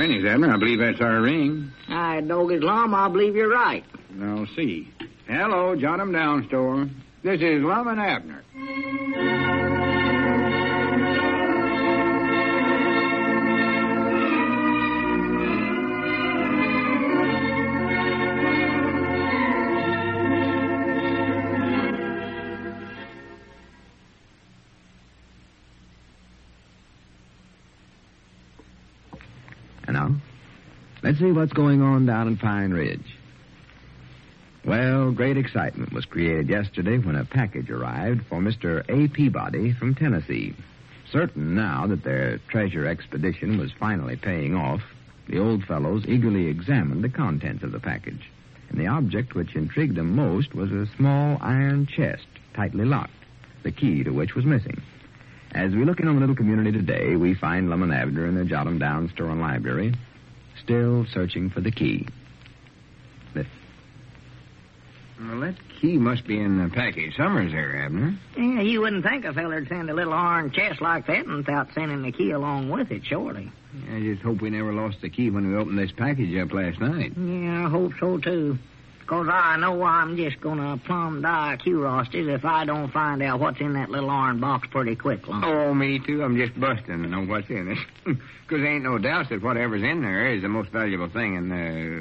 pennies, Abner. I believe that's our ring. Doggy's Lum, I believe you're right. Now, see. Hello, Jot 'em Down store. This is Lum and Abner. And now, let's see what's going on down in Pine Ridge. Well, great excitement was created yesterday when a package arrived for Mr. A. Peabody from Tennessee. Certain now that their treasure expedition was finally paying off, the old fellows eagerly examined the contents of the package. And the object which intrigued them most was a small iron chest, tightly locked, the key to which was missing. As we look in on the little community today, we find Lum and Abner in the Jot 'em Down store and library, still searching for the key. Well, that key must be in the package somewheres there, Abner. Yeah, you wouldn't think a feller'd send a little iron chest like that without sending the key along with it, surely. I just hope we never lost the key when we opened this package up last night. Yeah, I hope so, too. 'Cause I know I'm just gonna plumb die curiosity if I don't find out what's in that little iron box pretty quick, Lum. Oh, me too. I'm just busting to know what's in it. 'Cause there ain't no doubt that whatever's in there is the most valuable thing in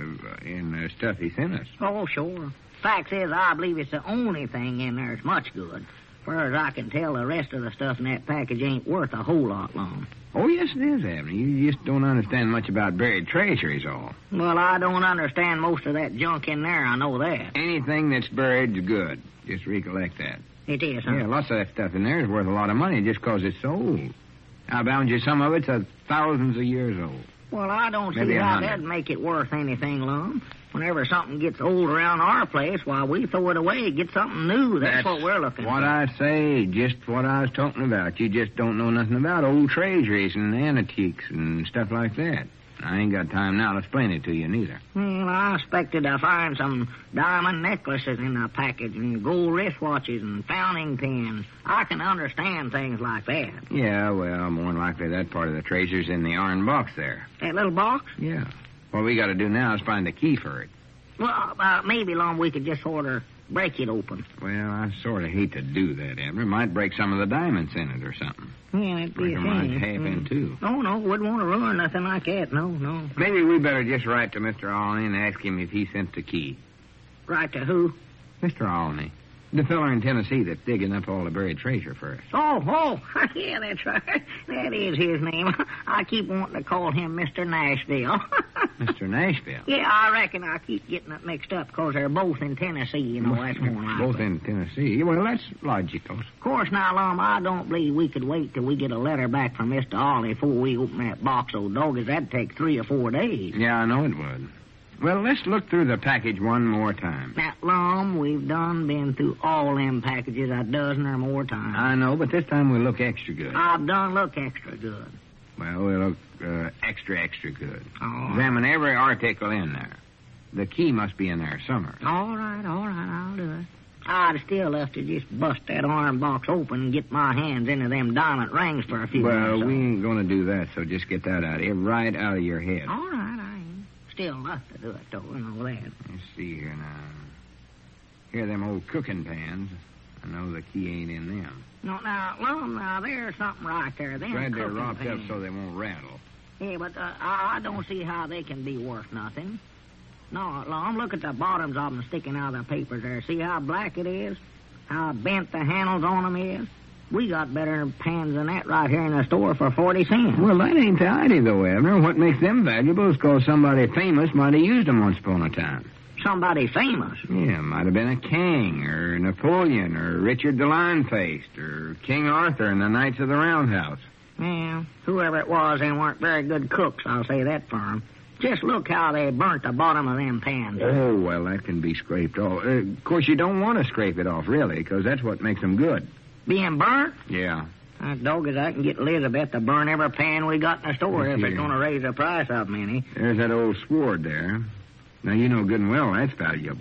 the stuff he sent us. Oh, sure. Fact is, I believe it's the only thing in there that's much good. Far as I can tell, the rest of the stuff in that package ain't worth a whole lot, Lum. Oh, yes, it is, Abner. You just don't understand much about buried treasure is all. Well, I don't understand most of that junk in there, I know that. Anything that's buried is good. Just recollect that. It is, huh? Yeah, lots of that stuff in there is worth a lot of money just 'cause it's so old. I bound you some of it's thousands of years old. Well, I don't Maybe see how 100. that'd make it worth anything, Lum. Whenever something gets old around our place, why, we throw it away, get something new. That's what we're looking for. What I say, just what I was talking about. You just don't know nothing about old treasuries and antiques and stuff like that. I ain't got time now to explain it to you, neither. Well, I expected to find some diamond necklaces in the package and gold wristwatches and fountain pens. I can understand things like that. Yeah, well, more than likely that part of the treasure's in the iron box there. That little box? Yeah. What we got to do now is find the key for it. Well, maybe, Lum, we could just sort of break it open. Well, I sort of hate to do that, Abner. Might break some of the diamonds in it or something. Yeah, that'd be Break a 'em right shame. half in two. No, wouldn't want to ruin nothing like that. No. Maybe we better just write to Mr. Olney and ask him if he sent the key. Right to who? Mr. Olney. The feller in Tennessee that's digging up all the buried treasure for us. Oh, yeah, that's right. That is his name. I keep wanting to call him Mr. Nashville. Mr. Nashville? Yeah, I reckon I keep getting it mixed up because they're both in Tennessee, you know, that's more likely. Both in Tennessee? Well, that's logical. Of course, now, Lum, I don't believe we could wait till we get a letter back from Mr. Olney before we open that box of doggies. That'd take 3 or 4 days. Yeah, I know it would. Well, let's look through the package one more time. Now, Lum, we've been through all them packages a dozen or more times. I know, but this time we'll look extra good. I've done look extra good. Well, we'll look extra good. Oh. Examine every article in there. The key must be in there somewhere. All right, I'll do it. I'd still have to just bust that iron box open and get my hands into them diamond rings for a few minutes. Well, so. we ain't going to do that, so just get that out of here, right out of your head. All right, I ain't. Still enough to do it, though, and all that. Let's see here now. Here are them old cooking pans. I know the key ain't in them. No, now, Lum, there's something right there. Them Glad they're cooking wrapped up pans. so they won't rattle. Yeah, but I don't see how they can be worth nothing. No, Lum, look at the bottoms of them sticking out of the papers there. See how black it is? How bent the handles on them is? We got better pans than that right here in the store for 40 cents. Well, that ain't tidy, though, Abner. What makes them valuable is because somebody famous might have used them once upon a time. Somebody famous? Yeah, might have been a king, or Napoleon, or Richard the Lion-Faced, or King Arthur and the Knights of the Round House. Yeah, whoever it was, they weren't very good cooks, I'll say that for 'em. Just look how they burnt the bottom of them pans. Oh, well, that can be scraped off. Of course, you don't want to scrape it off, really, because that's what makes them good. Being burnt? Yeah. Doggies, I can get Elizabeth to burn every pan we got in the store if it's going to raise the price of them any. There's that old sword there. Now, you know good and well that's valuable.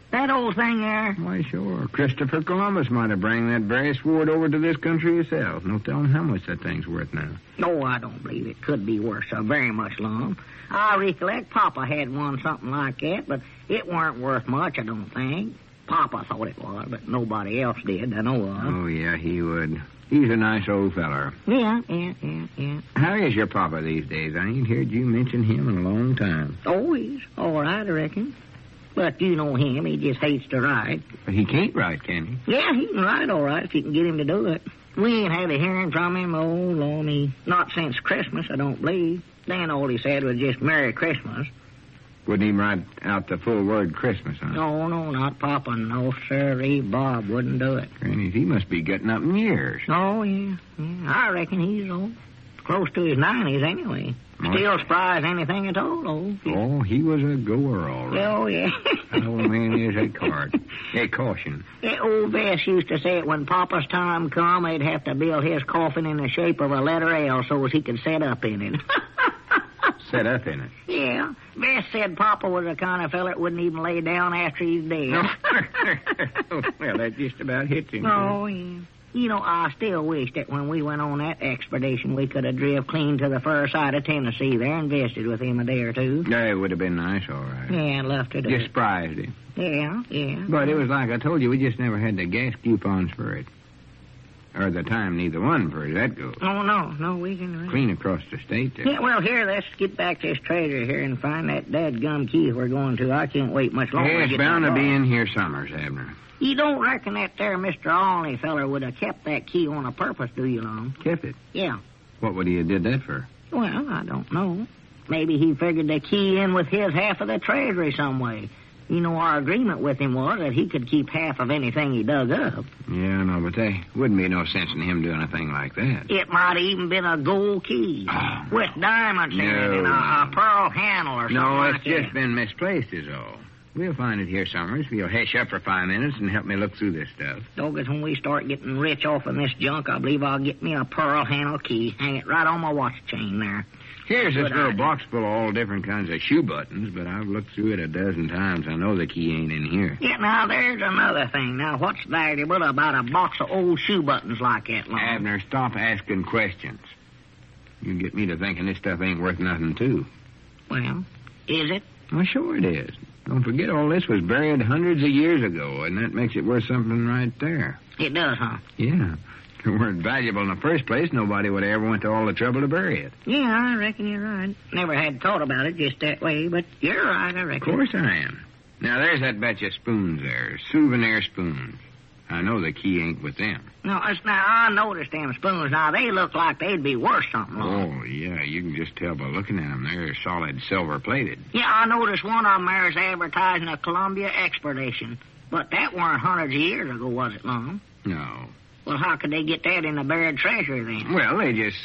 That old thing there? Why, sure. Christopher Columbus might have brought that very sword over to this country himself. No telling how much that thing's worth now. No, I don't believe it could be worth so very much, Lum. I recollect Papa had one something like that, but it weren't worth much, I don't think. Papa thought it was, but nobody else did, I know of. Oh, yeah, he would. He's a nice old feller. Yeah. How is your papa these days? I ain't heard you mention him in a long time. Oh, he's all right, I reckon. But you know him, he just hates to ride. But he can't ride, can he? Yeah, he can ride all right if you can get him to do it. We ain't had a hearing from him, oh, Lord, not since Christmas, I don't believe. Then all he said was just Merry Christmas. Wouldn't even write out the full word Christmas, huh? No, not Papa. No, sirree, Bob wouldn't do it. Granny, he must be getting up in years. Oh, yeah. I reckon he's old. Close to his 90s, anyway. Still spry as anything at all, Oh, he was a goer, all right. Oh, yeah. That old man is a card. A caution. Old Bess used to say it when Papa's time come, they'd have to build his coffin in the shape of a letter L so as he could set up in it. Set up in it? Yeah. Bess said Papa was the kind of fella that wouldn't even lay down after he's dead. Well, that just about hits him. Oh, yeah. You know, I still wish that when we went on that expedition, we could have driven clean to the far side of Tennessee there and visited with him a day or two. Yeah, it would have been nice, all right. Yeah, I'd love to do Just it. surprised him. Yeah. But it was like I told you, we just never had the gas coupons for it. Or the time neither one for that goes. Oh, no, we didn't. Clean across the state there. Yeah, well, here, let's get back to this treasure here and find that dadgum key we're going to. I can't wait much longer. Yeah, it's bound to be in here somewheres, Abner. You don't reckon that there Mr. Olney feller would have kept that key on a purpose, do you, Lum? Kept it? Yeah. What would he have did that for? Well, I don't know. Maybe he figured the key in with his half of the treasury some way. You know, our agreement with him was that he could keep half of anything he dug up. Yeah, no, but there wouldn't be no sense in him doing a thing like that. It might have even been a gold key with diamonds in it and a pearl handle or something like that. No, it's just been misplaced is all. We'll find it here somewhere if you'll hush up for 5 minutes and help me look through this stuff. Doggos, when we start getting rich off of this junk, I believe I'll get me a pearl handle key. Hang it right on my watch chain there. Here's this Good little idea. box full of all different kinds of shoe buttons, but I've looked through it a dozen times. I know the key ain't in here. Yeah, now, there's another thing. Now, what's valuable about a box of old shoe buttons like that, Lum? Abner, stop asking questions. You get me to thinking this stuff ain't worth nothing, too. Well, is it? Well, sure it is. Don't forget all this was buried hundreds of years ago, and that makes it worth something right there. It does, huh? Yeah. If it weren't valuable in the first place, nobody would have ever went to all the trouble to bury it. Yeah, I reckon you're right. Never had thought about it just that way, but you're right, I Of reckon. course I am. Now, there's that batch of spoons there, souvenir spoons. I know the key ain't with them. Now, I noticed them spoons. Now, they look like they'd be worth something, Lum. Oh, yeah, you can just tell by looking at them. They're solid silver-plated. Yeah, I noticed one of them there's advertising a Columbia expedition. But that weren't hundreds of years ago, was it, Lum? No. Well, how could they get that in the buried treasure, then? Well, they just...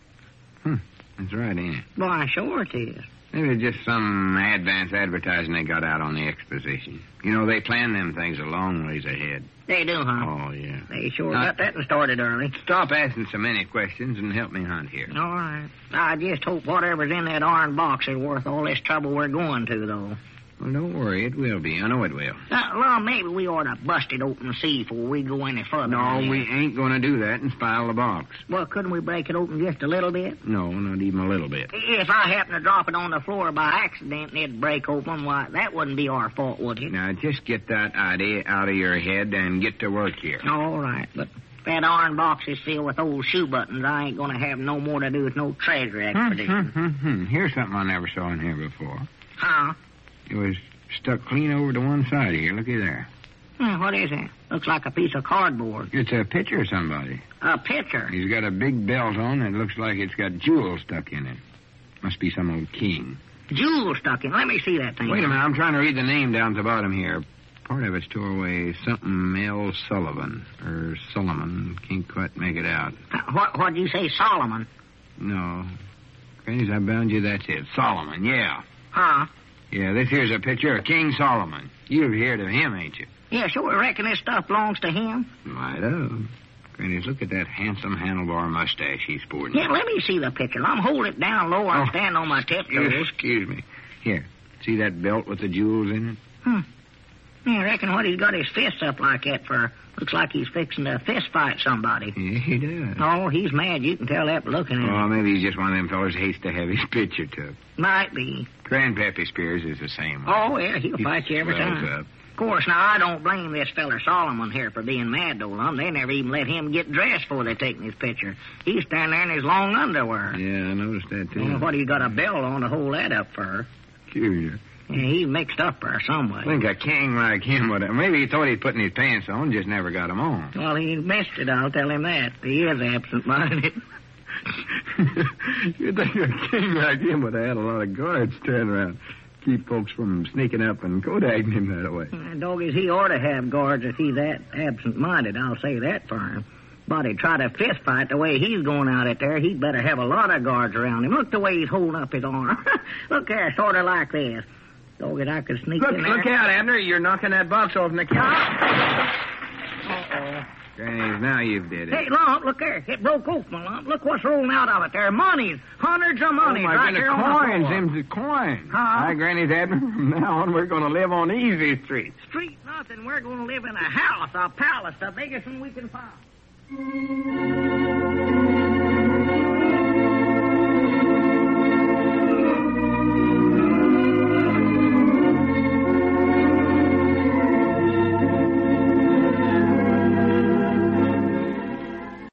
That's right, ain't it? Why, sure it is. Maybe just some advance advertising they got out on the exposition. You know, they plan them things a long ways ahead. They do, huh? Oh, yeah. They sure got that and started early. Stop asking so many questions and help me hunt here. All right. I just hope whatever's in that iron box is worth all this trouble we're going to, though. Well, don't worry. It will be. I know it will. Well, maybe we ought to bust it open and see before we go any further. No, we ain't going to do that and spile the box. Well, couldn't we break it open just a little bit? No, not even a little bit. If I happen to drop it on the floor by accident and it'd break open, why, that wouldn't be our fault, would it? Now, just get that idea out of your head and get to work here. All right, but if that iron box is filled with old shoe buttons, I ain't going to have no more to do with no treasure expedition. Here's something I never saw in here before. Huh? It was stuck clean over to one side here. Looky there. What is that? Looks like a piece of cardboard. It's a picture of somebody. A picture? He's got a big belt on and it looks like it's got jewels stuck in it. Must be some old king. Jewels stuck in. Let me see that thing. Wait a minute. I'm trying to read the name down at the bottom here. Part of it's tore away. Something L. Sullivan. Or Solomon. Can't quite make it out. What'd you say, Solomon? No. Granny's, I bound you. That's it. Solomon, yeah. Huh? Yeah, this here's a picture of King Solomon. You've heard of him, ain't you? Yeah, sure. Reckon this stuff belongs to him? Might have. Granny's, look at that handsome handlebar mustache he's sporting. Yeah, let me see the picture. I'm holding it down low. I'm standing on my tiptoes. Excuse me. Here, see that belt with the jewels in it? I reckon what he's got his fists up like that for. Looks like he's fixing to fist fight somebody. Yeah, he does. Oh, he's mad. You can tell that by looking at him. Oh, maybe he's just one of them fellas who hates to have his picture took. Might be. Grandpappy Spears is the same way. Oh, yeah, he'll fight you every swells time. up. Of course, now, I don't blame this feller Solomon here for being mad, though, Lum. They never even let him get dressed before they taken his picture. He's standing there in his long underwear. Yeah, I noticed that, too. I don't know what he got a belt on to hold that up for. Curious. Yeah, he's mixed up there some way. I think a king like him would have... Maybe he thought he'd put his pants on, just never got them on. Well, he missed it, I'll tell him that. He is absent-minded. You'd think a king like him would have had a lot of guards standing around. Keep folks from sneaking up and Kodaking him that way. Doggies, he ought to have guards if he's that absent-minded. I'll say that for him. But he'd try to fist fight the way he's going out at there. He'd better have a lot of guards around him. Look the way he's holding up his arm. Look there, sort of like this. Doggies, I could sneak in there. Look out, Abner. You're knocking that box off in the counter. Uh-oh. Granny, now you've did it. Hey, Lump, look there. It broke off, my Lump. Look what's rolling out of it there. Monies. Hundreds of monies. Oh, my right goodness, there on the coins. floor. Them's the coins. Huh? Hi, Granny's Abner. From now on, we're going to live on Easy Street. Street nothing. We're going to live in a house, a palace, the biggest one we can find.